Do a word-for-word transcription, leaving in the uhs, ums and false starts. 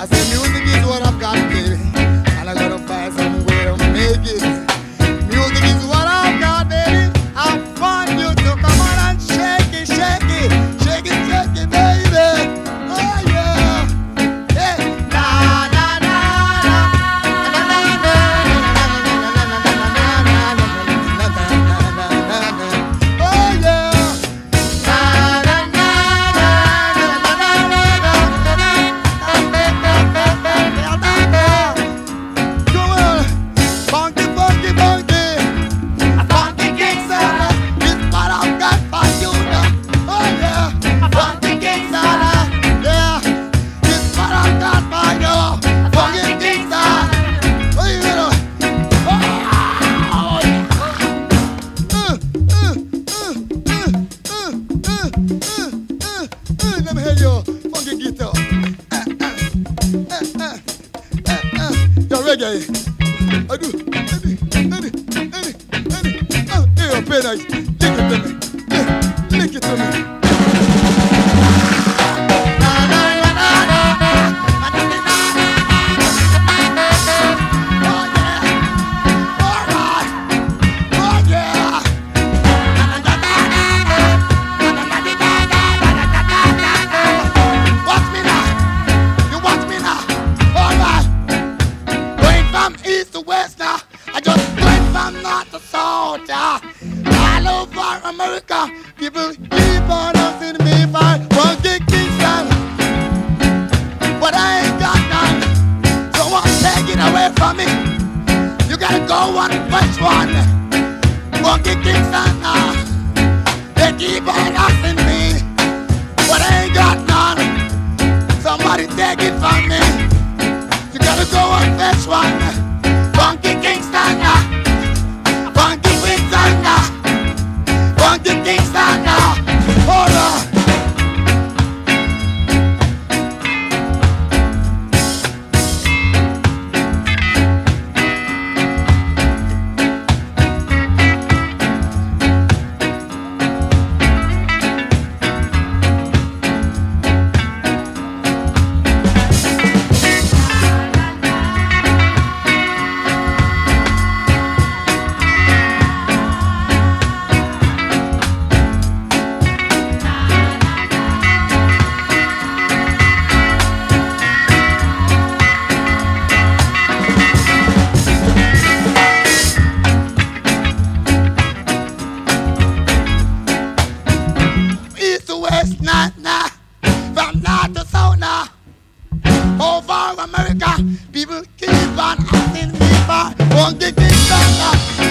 I say music is what I've got, baby, and I gotta find some way to make it. Music is what I've got, baby. I want you to come on and shake it, shake it, shake it, shake it, baby. Oh yeah, yeah. Na na na na na na na na na na na. Oh yeah. Na na na na na na na na. Come on, funky, funky, funky. A funky king sana, this what I've got for you now. Oh yeah, a funky king sana, yeah, this what I've got for you. Funky king sana, oh you know, oh yeah. Uh, uh, uh, uh, uh, uh, uh, uh, uh. Let me hear your funky guitar. Uh, uh, uh, uh, uh, uh. Your reggae. I do. Any, any, any, any. Oh, here, play nice. Lick it to me. Yeah, lick it to me. Na, na, na, na, na, na. Na, na, na, na, na. Oh, yeah. All right. Oh, yeah. Na, na, na, na, na. Na, na, na, na, na, na, na, na, na. Watch me now. You watch me now. All right. Going from east to west now. I just went from north to south. Yeah. All over America, people keep on asking me for funky Kingston, but I ain't got none. So won't take it away from me. You gotta go on which one? Funky Kingston now. They keep on asking me, but I ain't got none. Somebody take it from me. You gotta go on which one? Funky Kingston now. Funky Kingston now. Funky Kingston now. Hold on. East to west, nah, nah. From north to south, nah. Over America, people keep on asking me for funky Kingston, nah.